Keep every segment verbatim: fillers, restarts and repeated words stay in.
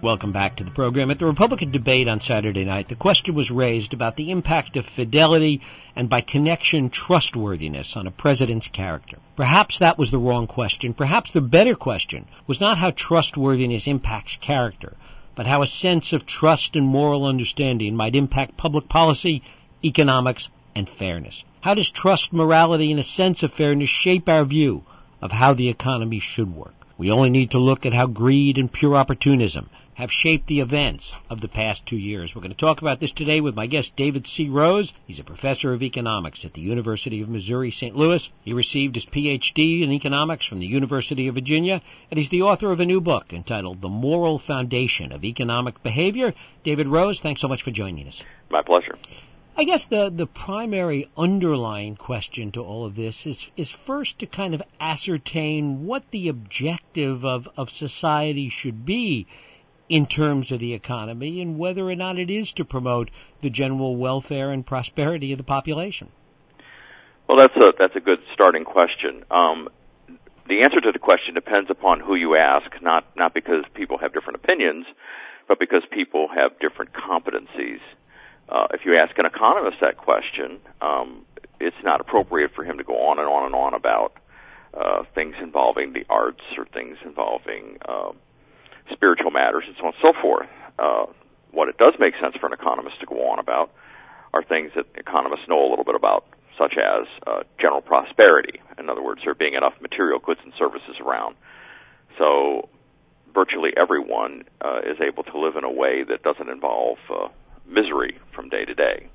Welcome back to the program. At the Republican debate on Saturday night, the question was raised about the impact of fidelity and, by connection, trustworthiness on a president's character. Perhaps that was the wrong question. Perhaps the better question was not how trustworthiness impacts character, but how a sense of trust and moral understanding might impact public policy, economics, and fairness. How does trust, morality, and a sense of fairness shape our view of how the economy should work? We only need to look at how greed and pure opportunism have shaped the events of the past two years. We're going to talk about this today with my guest, David C. Rose. He's a professor of economics at the University of Missouri, Saint Louis. He received his P H D in economics from the University of Virginia, and he's the author of a new book entitled The Moral Foundation of Economic Behavior. David Rose, thanks so much for joining us. My pleasure. I guess the, the primary underlying question to all of this is, is first to kind of ascertain what the objective of, of society should be in terms of the economy and whether or not it is to promote the general welfare and prosperity of the population. Well, that's a that's a good starting question. Um, the answer to the question depends upon who you ask, not not because people have different opinions, but because people have different competencies. Uh, if you ask an economist that question, um, it's not appropriate for him to go on and on and on about uh, things involving the arts or things involving uh, spiritual matters and so on and so forth. Uh, what it does make sense for an economist to go on about are things that economists know a little bit about, such as uh, general prosperity. In other words, there being enough material goods and services around. So virtually everyone uh, is able to live in a way that doesn't involve uh, misery from day to day.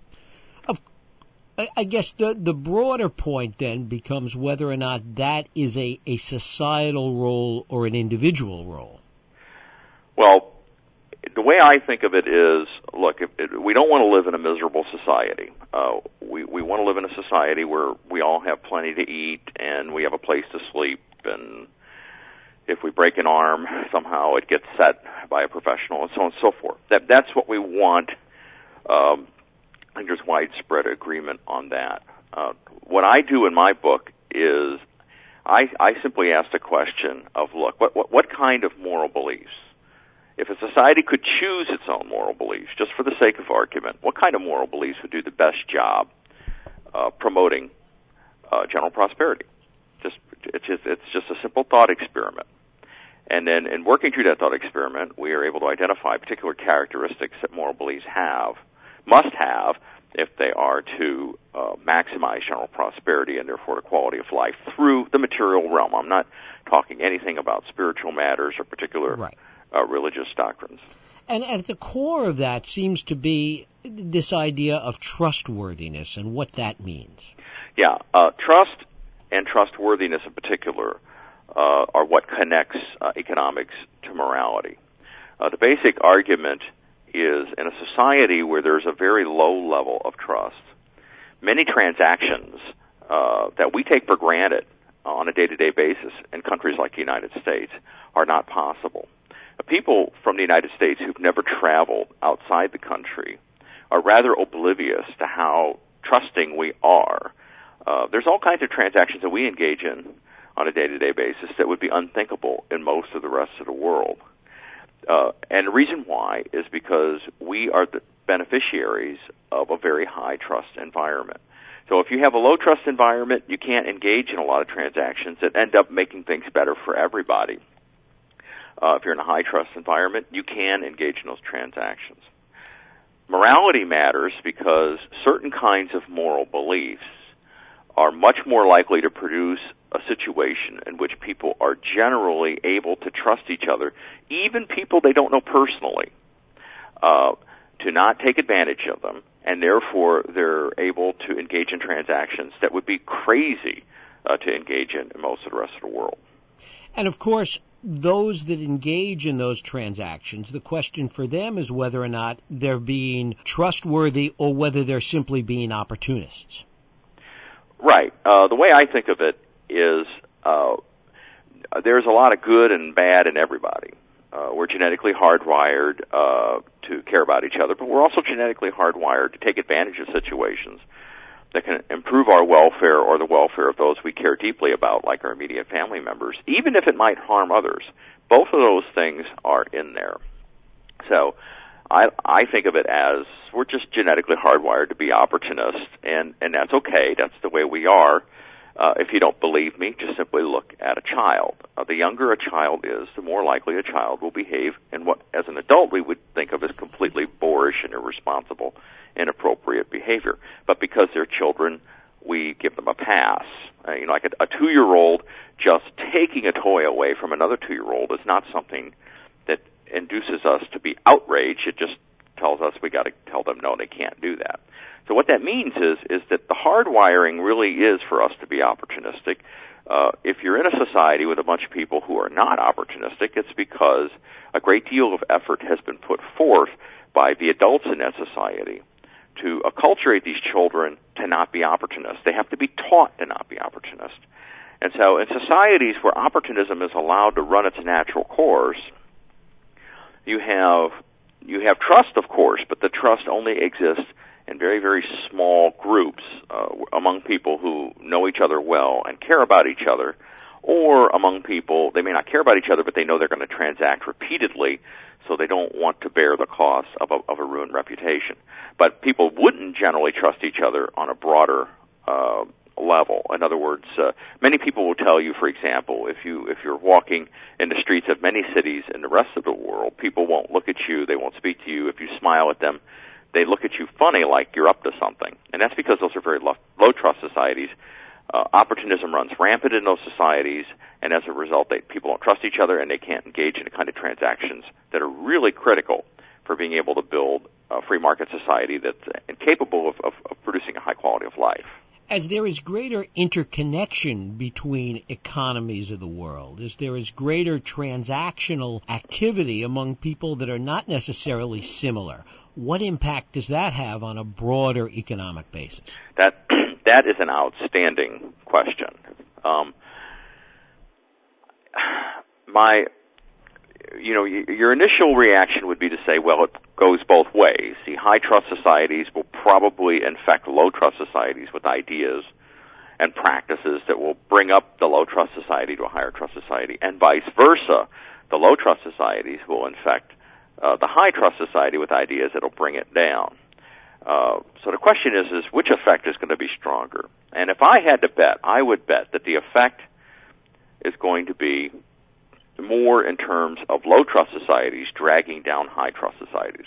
I guess the the broader point then becomes whether or not that is a, a societal role or an individual role. Well, the way I think of it is, look, if, if, we don't want to live in a miserable society. Uh, we, we want to live in a society where we all have plenty to eat and we have a place to sleep, and if we break an arm, somehow it gets set by a professional, and so on and so forth. That That's what we want. Um, I think there's widespread agreement on that. Uh, what I do in my book is I, I simply ask the question of, look, what, what, what kind of moral beliefs? If a society could choose its own moral beliefs, just for the sake of argument, what kind of moral beliefs would do the best job uh, promoting uh, general prosperity? Just it's just, it's just a simple thought experiment. And then in working through that thought experiment, we are able to identify particular characteristics that moral beliefs have, must have, if they are to uh, maximize general prosperity and therefore the quality of life through the material realm. I'm not talking anything about spiritual matters or particular right. uh, religious doctrines. And at the core of that seems to be this idea of trustworthiness and what that means. Yeah, uh, trust and trustworthiness in particular uh, are what connects uh, economics to morality. Uh, the basic argument is in a society where there's a very low level of trust, many transactions uh, that we take for granted on a day-to-day basis in countries like the United States are not possible. Uh, people from the United States who've never traveled outside the country are rather oblivious to how trusting we are. Uh, there's all kinds of transactions that we engage in on a day-to-day basis that would be unthinkable in most of the rest of the world. Uh, and the reason why is because we are the beneficiaries of a very high trust environment. So if you have a low trust environment, you can't engage in a lot of transactions that end up making things better for everybody. Uh, if you're in a high trust environment, you can engage in those transactions. Morality matters because certain kinds of moral beliefs are much more likely to produce a situation in which people are generally able to trust each other, even people they don't know personally, uh, to not take advantage of them, and therefore they're able to engage in transactions that would be crazy uh, to engage in in most of the rest of the world. And of course, those that engage in those transactions, the question for them is whether or not they're being trustworthy or whether they're simply being opportunists. Right. Uh, the way I think of it is uh, there's a lot of good and bad in everybody. Uh, we're genetically hardwired uh, to care about each other, but we're also genetically hardwired to take advantage of situations that can improve our welfare or the welfare of those we care deeply about, like our immediate family members, even if it might harm others. Both of those things are in there. So I I think of it as we're just genetically hardwired to be opportunists, and, and that's okay. That's the way we are. Uh, if you don't believe me, just simply look at a child. Uh, the younger a child is, the more likely a child will behave in what, as an adult, we would think of as completely boorish and irresponsible, inappropriate behavior. But because they're children, we give them a pass. Uh, you know, like a, a two-year-old just taking a toy away from another two-year-old is not something that induces us to be outraged. It just tells us we got to tell them no, they can't do that. So what that means is is that the hardwiring really is for us to be opportunistic. Uh, if you're in a society with a bunch of people who are not opportunistic, it's because a great deal of effort has been put forth by the adults in that society to acculturate these children to not be opportunists. They have to be taught to not be opportunists. And so in societies where opportunism is allowed to run its natural course, you have you have trust, of course, but the trust only exists in very, very small groups uh, among people who know each other well and care about each other, or among people, they may not care about each other, but they know they're going to transact repeatedly, so they don't want to bear the cost of a, of a ruined reputation. But people wouldn't generally trust each other on a broader uh, level. In other words, uh, many people will tell you, for example, if you if you're walking in the streets of many cities in the rest of the world, people won't look at you, they won't speak to you. If you smile at them, they look at you funny, like you're up to something. And that's because those are very low, low-trust societies. Uh, opportunism runs rampant in those societies, and as a result, they, people don't trust each other, and they can't engage in the kind of transactions that are really critical for being able to build a free market society that's uh, capable of, of, of producing a high quality of life. As there is greater interconnection between economies of the world, as there is greater transactional activity among people that are not necessarily similar, what impact does that have on a broader economic basis? That that is an outstanding question. Um, my, you know, your initial reaction would be to say, well, it goes both ways. See, high-trust societies will probably infect low-trust societies with ideas and practices that will bring up the low-trust society to a higher-trust society, and vice versa. The low-trust societies will infect uh, the high-trust society with ideas that will bring it down. Uh, so the question is, is which effect is going to be stronger? And if I had to bet, I would bet that the effect is going to be more in terms of low-trust societies dragging down high-trust societies.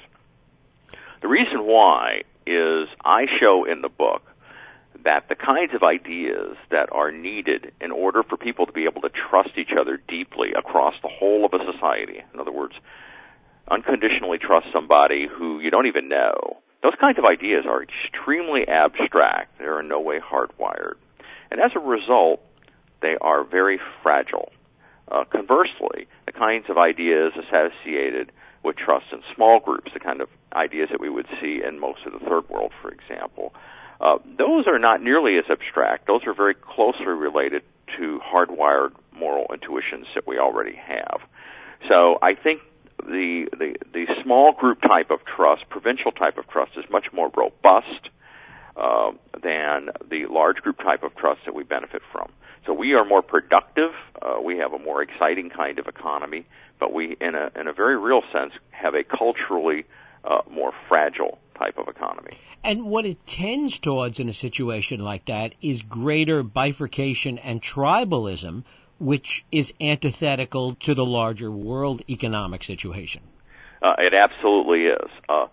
The reason why is I show in the book that the kinds of ideas that are needed in order for people to be able to trust each other deeply across the whole of a society, in other words, unconditionally trust somebody who you don't even know, those kinds of ideas are extremely abstract. They are in no way hardwired. And as a result, they are very fragile. Uh, conversely, the kinds of ideas associated with trust in small groups, the kind of ideas that we would see in most of the third world, for example, uh, those are not nearly as abstract. Those are very closely related to hardwired moral intuitions that we already have. So I think the, the, the small group type of trust, provincial type of trust, is much more robust uh, than the large group type of trust that we benefit from. So we are more productive. Uh, we have a more exciting kind of economy, but we, in a in a very real sense, have a culturally uh, more fragile type of economy. And what it tends towards in a situation like that is greater bifurcation and tribalism, which is antithetical to the larger world economic situation. Uh, it absolutely is. Uh,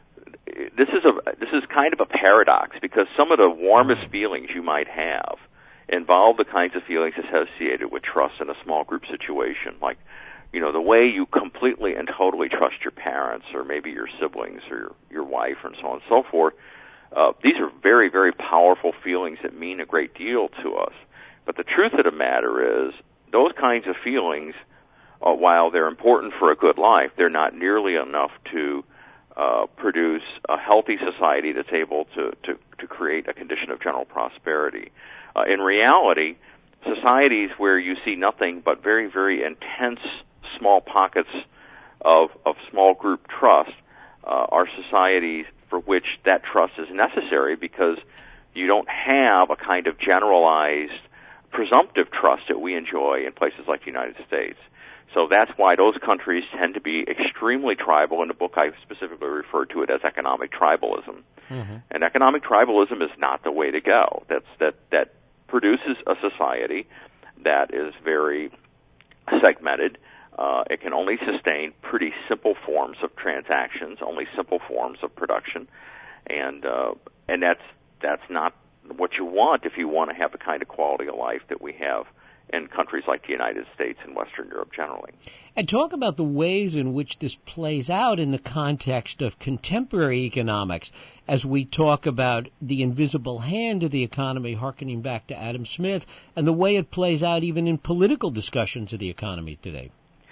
this is a this is kind of a paradox, because some of the warmest feelings you might have involve the kinds of feelings associated with trust in a small group situation, like, you know, the way you completely and totally trust your parents, or maybe your siblings, or your, your wife, and so on and so forth. Uh, these are very, very powerful feelings that mean a great deal to us. But the truth of the matter is, those kinds of feelings, uh, while they're important for a good life, they're not nearly enough to uh, produce a healthy society that's able to, to, to create a condition of general prosperity. Uh, in reality, societies where you see nothing but very, very intense small pockets of, of small group trust uh, are societies for which that trust is necessary, because you don't have a kind of generalized presumptive trust that we enjoy in places like the United States. So that's why those countries tend to be extremely tribal. In the book, I specifically refer to it as economic tribalism. Mm-hmm. And economic tribalism is not the way to go. That's that that produces a society that is very segmented. Uh, it can only sustain pretty simple forms of transactions, only simple forms of production, and uh, and that's that's not what you want if you want to have the kind of quality of life that we have in countries like the United States and Western Europe generally. And talk about the ways in which this plays out in the context of contemporary economics as we talk about the invisible hand of the economy, hearkening back to Adam Smith, and the way it plays out even in political discussions of the economy today.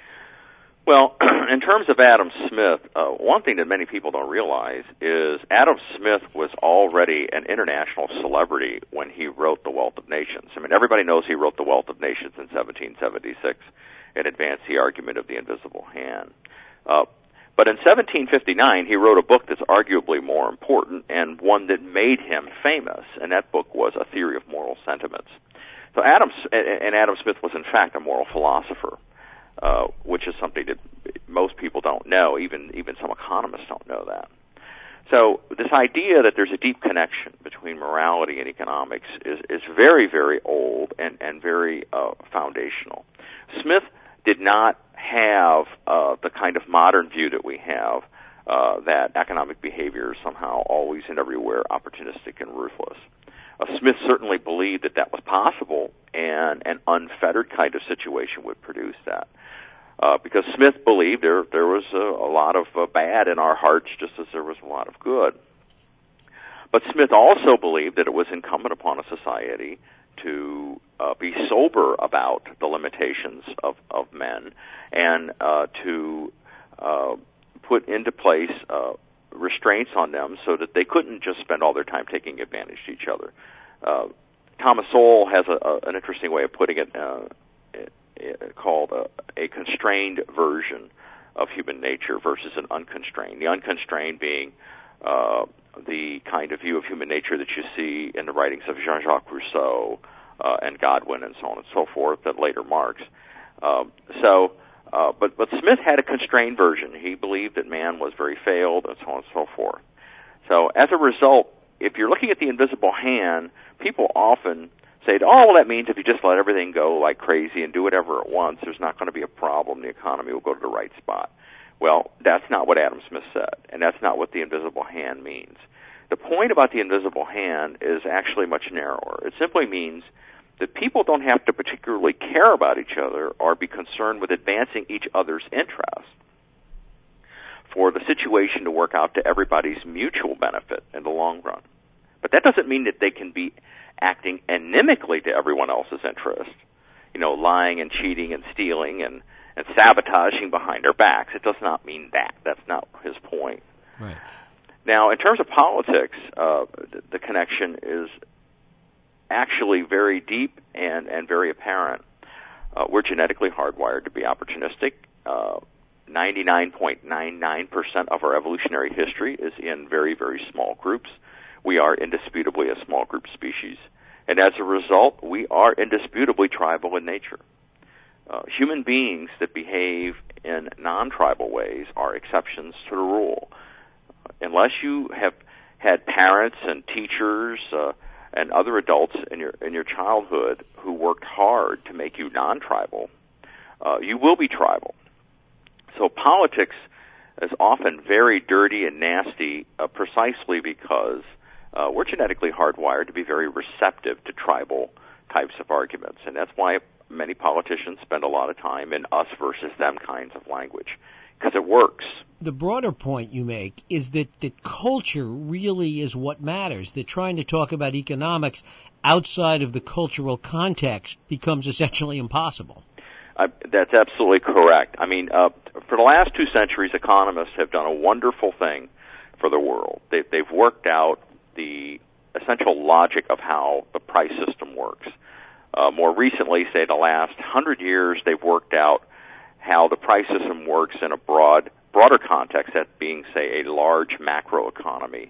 Well, in terms of Adam Smith, uh, one thing that many people don't realize is Adam Smith was already an international celebrity when he wrote The Wealth of Nations. I mean, everybody knows he wrote The Wealth of Nations in seventeen seventy-six and advanced the argument of the invisible hand. Uh, but in seventeen fifty-nine, he wrote a book that's arguably more important and one that made him famous, and that book was A Theory of Moral Sentiments. So Adam, and Adam Smith was in fact a moral philosopher. Uh, which is something that most people don't know, even even some economists don't know that. So this idea that there's a deep connection between morality and economics is, is very, very old and, and very uh, foundational. Smith did not have uh, the kind of modern view that we have, uh, that economic behavior is somehow always and everywhere opportunistic and ruthless. Uh, Smith certainly believed that that was possible, and an unfettered kind of situation would produce that. Uh, because Smith believed there there was a, a lot of uh, bad in our hearts, just as there was a lot of good. But Smith also believed that it was incumbent upon a society to uh, be sober about the limitations of, of men and uh, to uh, put into place uh, restraints on them so that they couldn't just spend all their time taking advantage of each other. Uh, Thomas Sowell has a, a, an interesting way of putting it, uh, it, it called a, a constrained version of human nature versus an unconstrained. The unconstrained being uh, the kind of view of human nature that you see in the writings of Jean-Jacques Rousseau uh, and Godwin and so on and so forth that later Marx. Um, so, uh, but, but Smith had a constrained version. He believed that man was very failed and so on and so forth. So as a result, if you're looking at the invisible hand, people often say, oh, well, that means if you just let everything go like crazy and do whatever at once, there's not going to be a problem. The economy will go to the right spot. Well, that's not what Adam Smith said, and that's not what the invisible hand means. The point about the invisible hand is actually much narrower. It simply means that people don't have to particularly care about each other or be concerned with advancing each other's interests for the situation to work out to everybody's mutual benefit in the long run. But that doesn't mean that they can be acting inimically to everyone else's interest, you know, lying and cheating and stealing and, and sabotaging behind their backs. It does not mean that. That's not his point. Right. Now, in terms of politics, uh, the, the connection is actually very deep and, and very apparent. Uh, we're genetically hardwired to be opportunistic. Uh, ninety-nine point nine nine percent of our evolutionary history is in very, very small groups. We are indisputably a small group species. And as a result, we are indisputably tribal in nature. Uh, human beings that behave in non-tribal ways are exceptions to the rule. Unless you have had parents and teachers uh, and other adults in your in your childhood who worked hard to make you non-tribal, uh, you will be tribal. So politics is often very dirty and nasty uh, precisely because uh, we're genetically hardwired to be very receptive to tribal types of arguments. And that's why many politicians spend a lot of time in us versus them kinds of language, because it works. The broader point you make is that, that culture really is what matters, that trying to talk about economics outside of the cultural context becomes essentially impossible. Uh, that's absolutely correct. I mean, uh, for the last two centuries, economists have done a wonderful thing for the world. They, they've worked out the essential logic of how the price system works. Uh, more recently, say the last hundred years, they've worked out how the price system works in a broad, broader context, that being, say, a large macroeconomy.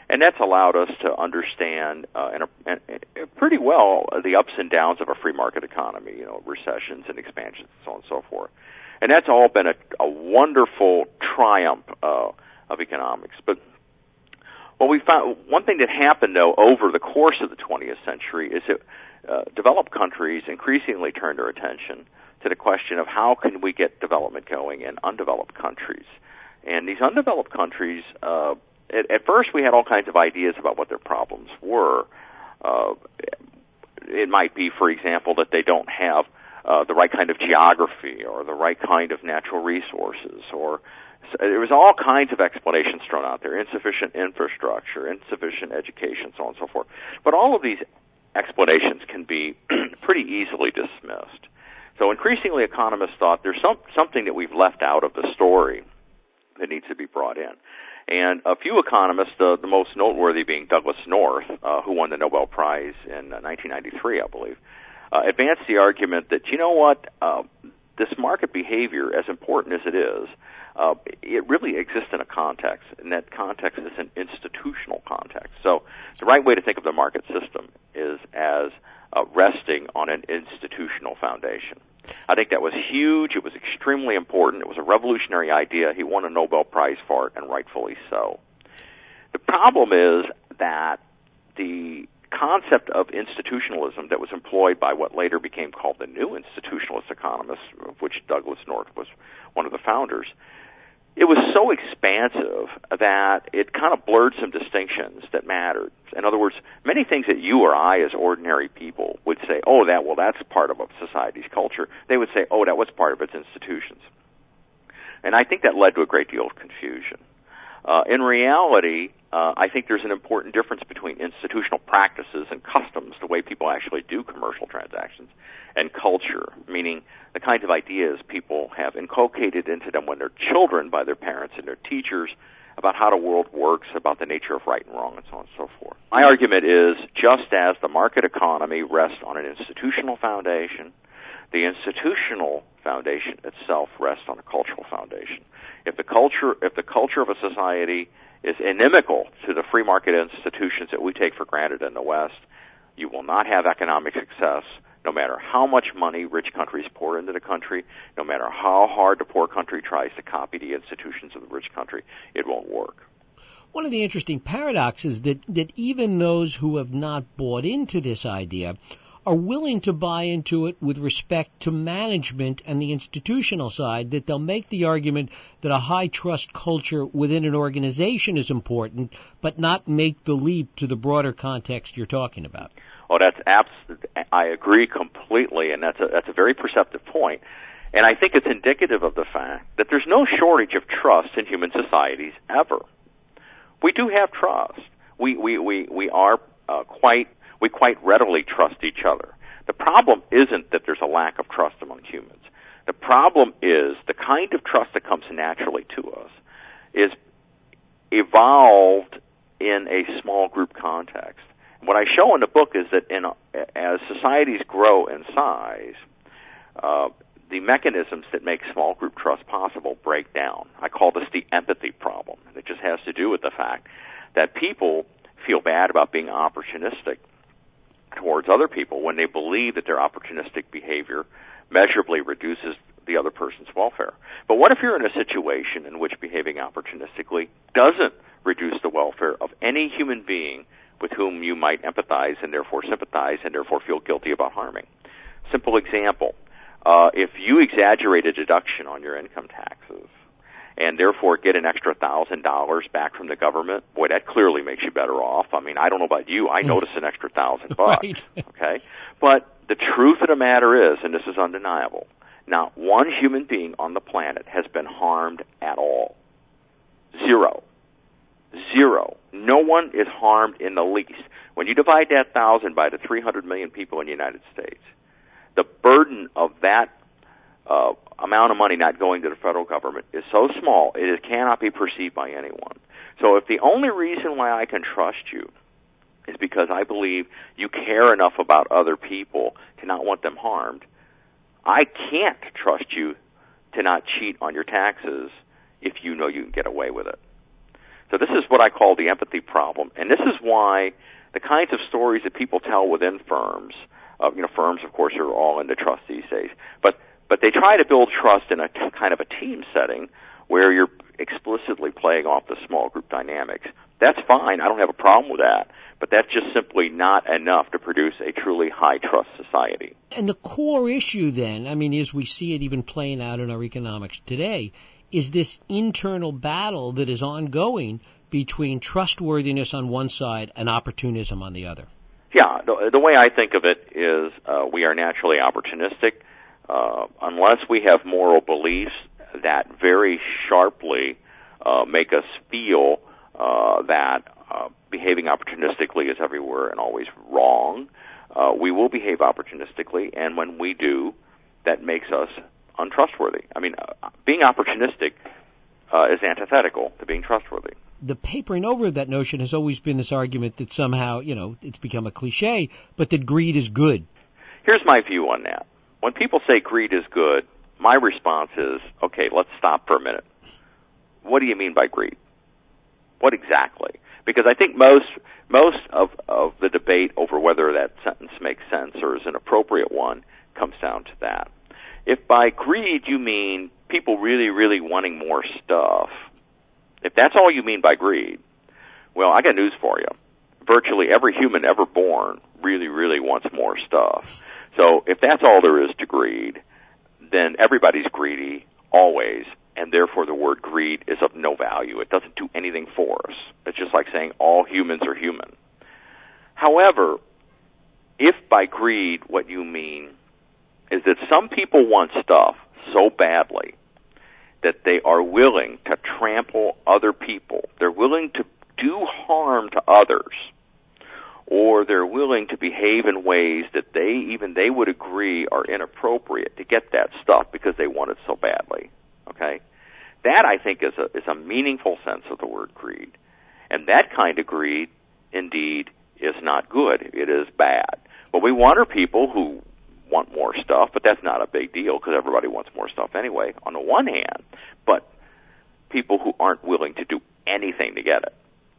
And that's allowed us to understand uh, in a, in, in pretty well uh, the ups and downs of a free market economy, you know, recessions and expansions and so on and so forth. And that's all been a, a wonderful triumph uh, of economics. But what we found, one thing that happened, though, over the course of the twentieth century is that uh, developed countries increasingly turned their attention to the question of how can we get development going in undeveloped countries. And these undeveloped countries, uh, at, at first we had all kinds of ideas about what their problems were. Uh, it might be, for example, that they don't have uh, the right kind of geography or the right kind of natural resources, or so there was all kinds of explanations thrown out there, insufficient infrastructure, insufficient education, so on and so forth. But all of these explanations can be pretty easily dismissed. So increasingly economists thought there's some, something that we've left out of the story that needs to be brought in. And a few economists, the, the most noteworthy being Douglas North, uh, who won the Nobel Prize in uh, nineteen ninety-three, I believe, uh, advanced the argument that, you know what, uh, this market behavior, as important as it is, uh, it really exists in a context, and that context is an institutional context. So the right way to think of the market system is as uh, resting on an institutional foundation. I think that was huge. It was extremely important. It was a revolutionary idea. He won a Nobel Prize for it, and rightfully so. The problem is that the concept of institutionalism that was employed by what later became called the new institutionalist economists, of which Douglas North was one of the founders, it was so expansive that it kind of blurred some distinctions that mattered. In other words, many things that you or I as ordinary people would say, oh, that, well, that's part of a society's culture, they would say, oh, that was part of its institutions. And I think that led to a great deal of confusion. Uh, in reality, uh, I think there's an important difference between institutional practices and customs, the way people actually do commercial transactions, and culture, meaning the kinds of ideas people have inculcated into them when they're children by their parents and their teachers about how the world works, about the nature of right and wrong, and so on and so forth. My argument is, just as the market economy rests on an institutional foundation, the institutional foundation itself rests on a cultural foundation. If the culture, if the culture of a society is inimical to the free market institutions that we take for granted in the West, you will not have economic success, no matter how much money rich countries pour into the country, no matter how hard the poor country tries to copy the institutions of the rich country, it won't work. One of the interesting paradoxes that, that even those who have not bought into this idea are willing to buy into it with respect to management and the institutional side, that they'll make the argument that a high trust culture within an organization is important, but not make the leap to the broader context you're talking about. Oh, that's abs- I agree completely, and that's a, that's a very perceptive point. And I think it's indicative of the fact that there's no shortage of trust in human societies ever. We do have trust. We we we we are uh, quite we quite readily trust each other. The problem isn't that there's a lack of trust among humans. The problem is the kind of trust that comes naturally to us is evolved in a small group context. What I show in the book is that in, as societies grow in size, uh, the mechanisms that make small group trust possible break down. I call this the empathy problem. It just has to do with the fact that people feel bad about being opportunistic towards other people when they believe that their opportunistic behavior measurably reduces the other person's welfare. But what if you're in a situation in which behaving opportunistically doesn't reduce the welfare of any human being with whom you might empathize and therefore sympathize and therefore feel guilty about harming? Simple example. Uh, if you exaggerate a deduction on your income taxes and therefore get an extra one thousand dollars back from the government, boy, that clearly makes you better off. I mean, I don't know about you. I notice an extra one thousand bucks. Right. Okay? But the truth of the matter is, and this is undeniable, not one human being on the planet has been harmed at all. Zero. Zero. No one is harmed in the least. When you divide that thousand by the three hundred million people in the United States, the burden of that uh, amount of money not going to the federal government is so small it is, cannot be perceived by anyone. So if the only reason why I can trust you is because I believe you care enough about other people to not want them harmed, I can't trust you to not cheat on your taxes if you know you can get away with it. So this is what I call the empathy problem, and this is why the kinds of stories that people tell within firms, uh, you know, firms, of course, are all into trust these days, but but they try to build trust in a t- kind of a team setting where you're explicitly playing off the small group dynamics. That's fine. I don't have a problem with that. But that's just simply not enough to produce a truly high-trust society. And the core issue then, I mean, as we see it even playing out in our economics today, is this internal battle that is ongoing between trustworthiness on one side and opportunism on the other. Yeah, the, the way I think of it is uh, we are naturally opportunistic. Uh, unless we have moral beliefs that very sharply uh, make us feel uh, that uh, behaving opportunistically is everywhere and always wrong, uh, we will behave opportunistically, and when we do, that makes us untrustworthy. I mean, uh, being opportunistic uh, is antithetical to being trustworthy. The papering over that notion has always been this argument that somehow, you know, it's become a cliche, but that greed is good. Here's my view on that. When people say greed is good, my response is, okay, let's stop for a minute. What do you mean by greed? What exactly? Because I think most most of, of the debate over whether that sentence makes sense or is an appropriate one comes down to that. If by greed you mean people really, really wanting more stuff, if that's all you mean by greed, well, I got news for you. Virtually every human ever born really, really wants more stuff. So if that's all there is to greed, then everybody's greedy always, and therefore the word greed is of no value. It doesn't do anything for us. It's just like saying all humans are human. However, if by greed what you mean is that some people want stuff so badly that they are willing to trample other people, they're willing to do harm to others, or they're willing to behave in ways that they, even they would agree are inappropriate to get that stuff because they want it so badly, okay? That, I think, is a, is a meaningful sense of the word greed. And that kind of greed, indeed, is not good. It is bad. But we want our people who want more stuff, but that's not a big deal because everybody wants more stuff anyway, on the one hand, but people who aren't willing to do anything to get it.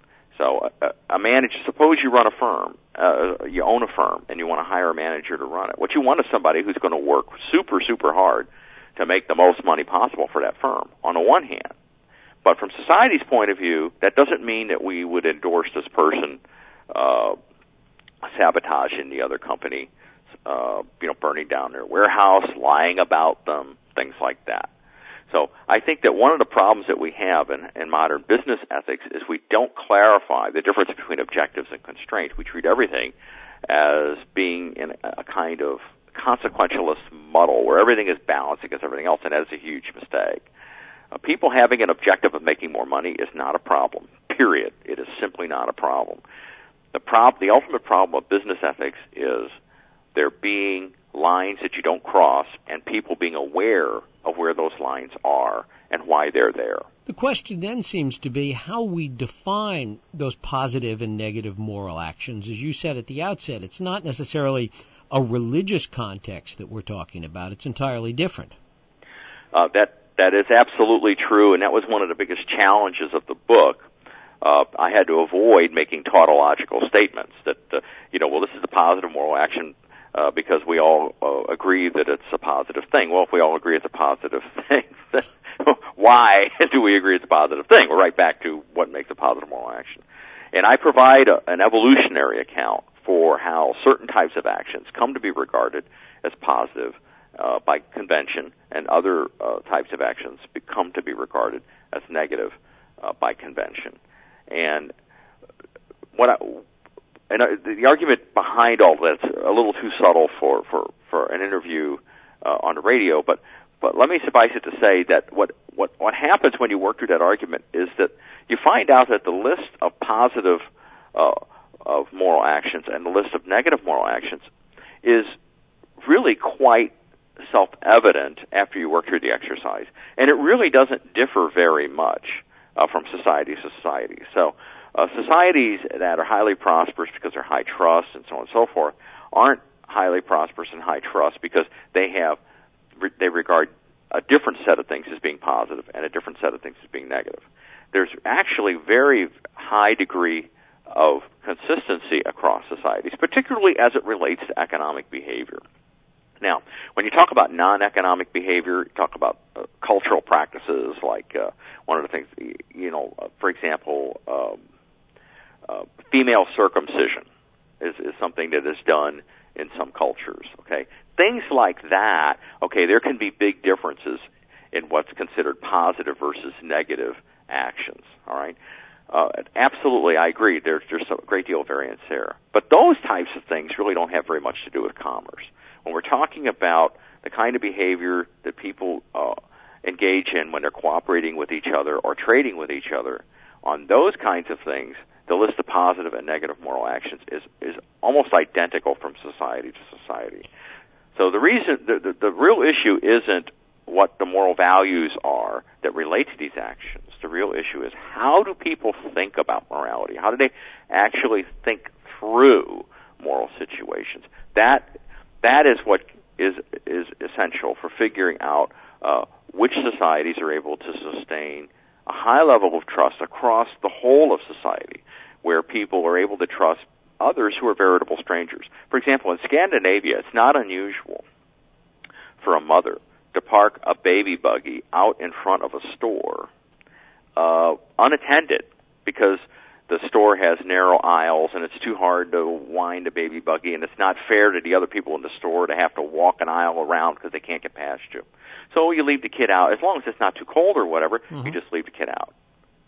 So a, a manager, suppose you run a firm, uh, you own a firm, and you want to hire a manager to run it. What you want is somebody who's going to work super, super hard to make the most money possible for that firm, on the one hand. But from society's point of view, that doesn't mean that we would endorse this person uh, sabotaging the other company, uh, you know, burning down their warehouse, lying about them, things like that. So I think that one of the problems that we have in, in modern business ethics is we don't clarify the difference between objectives and constraints. We treat everything as being in a kind of consequentialist muddle where everything is balanced against everything else, and that is a huge mistake. Uh, people having an objective of making more money is not a problem, period. It is simply not a problem. The, prob- the ultimate problem of business ethics is there being lines that you don't cross and people being aware of where those lines are and why they're there. The question then seems to be how we define those positive and negative moral actions. As you said at the outset, it's not necessarily a religious context that we're talking about. It's entirely different. Uh, that that is absolutely true, and that was one of the biggest challenges of the book. Uh, I had to avoid making tautological statements that, uh, you know, well, this is a positive moral action uh, because we all uh, agree that it's a positive thing. Well, if we all agree it's a positive thing, then why do we agree it's a positive thing? We're right back to what makes a positive moral action. And I provide a, an evolutionary account for how certain types of actions come to be regarded as positive uh, by convention, and other uh, types of actions come to be regarded as negative uh, by convention. And what I, and I, the argument behind all that's a little too subtle for, for, for an interview uh, on the radio, but but let me suffice it to say that what, what, what happens when you work through that argument is that you find out that the list of positive uh, of moral actions and the list of negative moral actions is really quite self-evident after you work through the exercise. And it really doesn't differ very much uh, from society to society. So uh, societies that are highly prosperous because they're high trust and so on and so forth aren't highly prosperous and high trust because they have they regard a different set of things as being positive and a different set of things as being negative. There's actually very high degree of consistency across societies, particularly as it relates to economic behavior. Now, when you talk about non-economic behavior, you talk about uh, cultural practices, like uh, one of the things, you know, uh, for example, um, uh, female circumcision is, is something that is done in some cultures, okay? Things like that, okay, there can be big differences in what's considered positive versus negative actions, all right? Uh, absolutely, I agree. There's, there's a great deal of variance there. But those types of things really don't have very much to do with commerce. When we're talking about the kind of behavior that people uh, engage in when they're cooperating with each other or trading with each other, on those kinds of things, the list of positive and negative moral actions is, is almost identical from society to society. So the reason, the, the, the real issue isn't what the moral values are that relate to these actions. The real issue is, how do people think about morality? How do they actually think through moral situations? That that is what is is essential for figuring out uh, which societies are able to sustain a high level of trust across the whole of society, where people are able to trust others who are veritable strangers. For example, in Scandinavia, it's not unusual for a mother to park a baby buggy out in front of a store uh, unattended, because the store has narrow aisles and it's too hard to wind a baby buggy, and it's not fair to the other people in the store to have to walk an aisle around because they can't get past you. So you leave the kid out. As long as it's not too cold or whatever, mm-hmm. you just leave the kid out.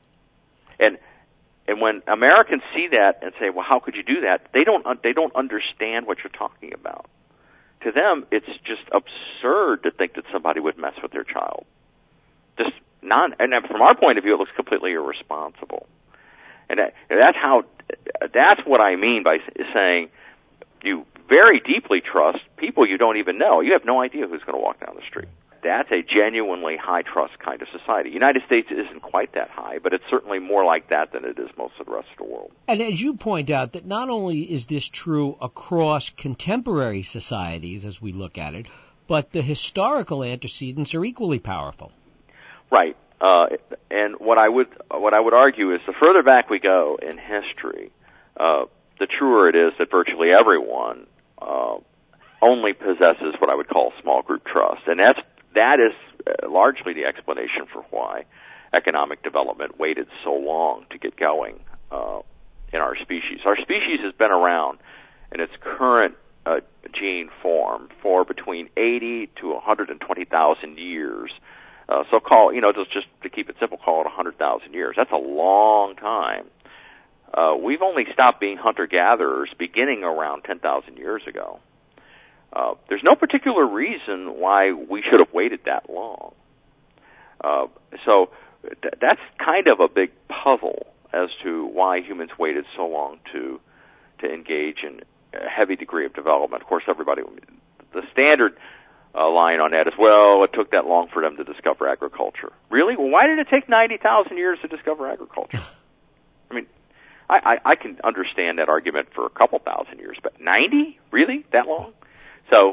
And and when Americans see that and say, well, how could you do that? They don't they don't understand what you're talking about. To them, it's just absurd to think that somebody would mess with their child. Just non, and from our point of view, it looks completely irresponsible. And that, that's how, that's what I mean by saying you very deeply trust people you don't even know. You have no idea who's going to walk down the street. That's a genuinely high trust kind of society. The United States isn't quite that high, but it's certainly more like that than it is most of the rest of the world. And as you point out, that not only is this true across contemporary societies as we look at it, but the historical antecedents are equally powerful. Right. Uh, and what I would what I would argue is the further back we go in history, uh, the truer it is that virtually everyone uh, only possesses what I would call small group trust, and that's that is uh, largely the explanation for why economic development waited so long to get going uh, in our species. Our species has been around in its current uh, gene form for between eighty to one hundred twenty thousand years. Uh, so call, you know, just, just to keep it simple, call it one hundred thousand years. That's a long time. Uh, we've only stopped being hunter-gatherers beginning around ten thousand years ago. Uh, there's no particular reason why we should have waited that long. Uh, so th- that's kind of a big puzzle as to why humans waited so long to to engage in a heavy degree of development. Of course, everybody, the standard uh, line on that is, well, it took that long for them to discover agriculture. Really? Well, why did it take ninety thousand years to discover agriculture? I mean, I, I, I can understand that argument for a couple thousand years, but ninety? Really? That long? So,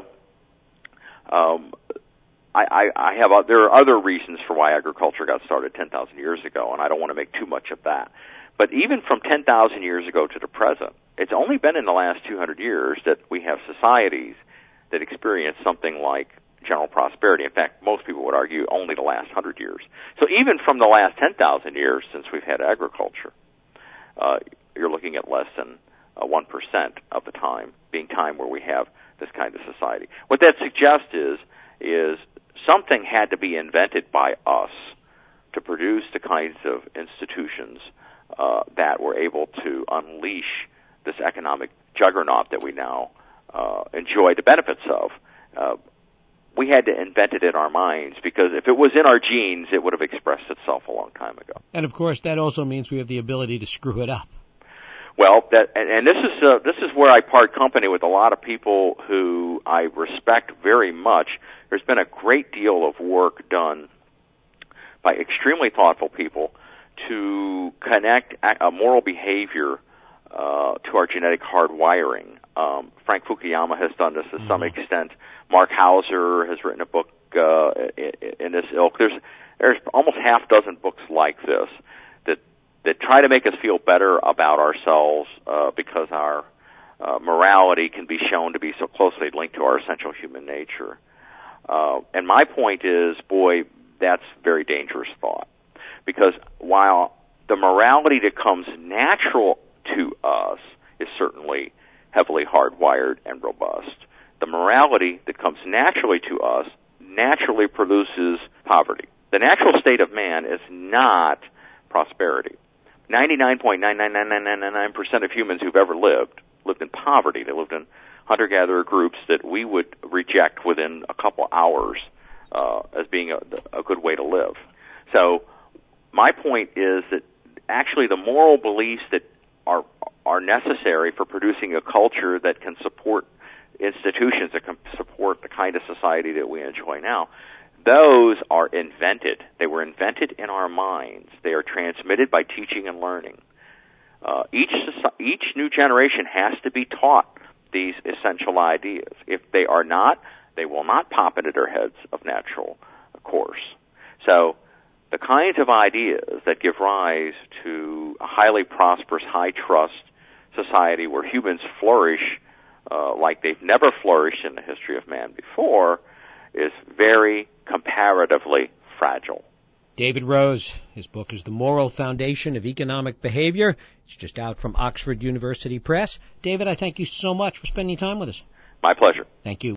um, I, I, I have uh, there are other reasons for why agriculture got started ten thousand years ago, and I don't want to make too much of that. But even from ten thousand years ago to the present, it's only been in the last two hundred years that we have societies that experience something like general prosperity. In fact, most people would argue only the last one hundred years. So even from the last ten thousand years since we've had agriculture, uh, you're looking at less than uh, one percent of the time being time where we have this kind of society. What that suggests is, is something had to be invented by us to produce the kinds of institutions uh, that were able to unleash this economic juggernaut that we now uh, enjoy the benefits of. Uh, we had to invent it in our minds, because if it was in our genes, it would have expressed itself a long time ago. And of course, that also means we have the ability to screw it up. Well, that, and, and this is uh, this is where I part company with a lot of people who I respect very much. There's been a great deal of work done by extremely thoughtful people to connect a moral behavior uh, to our genetic hardwiring. Um, Frank Fukuyama has done this to mm-hmm. some extent. Mark Hauser has written a book uh, in, in this ilk. There's there's almost half dozen books like this that that try to make us feel better about ourselves uh, because our uh, morality can be shown to be so closely linked to our essential human nature. Uh, and my point is, boy, that's a very dangerous thought. Because while the morality that comes natural to us is certainly heavily hardwired and robust, the morality that comes naturally to us naturally produces poverty. The natural state of man is not prosperity. ninety-nine point nine nine nine nine nine nine percent of humans who've ever lived lived in poverty. They lived in hunter-gatherer groups that we would reject within a couple hours uh, as being a, a good way to live. So my point is that actually the moral beliefs that are are necessary for producing a culture that can support institutions, that can support the kind of society that we enjoy now, those are invented. They were invented in our minds. They are transmitted by teaching and learning. Uh, each each new generation has to be taught these essential ideas. If they are not, they will not pop into their heads of natural course. So the kinds of ideas that give rise to a highly prosperous, high-trust society where humans flourish uh, like they've never flourished in the history of man before is very comparatively fragile. David Rose, his book is The Moral Foundation of Economic Behavior. It's just out from Oxford University Press. David, I thank you so much for spending time with us. My pleasure. Thank you.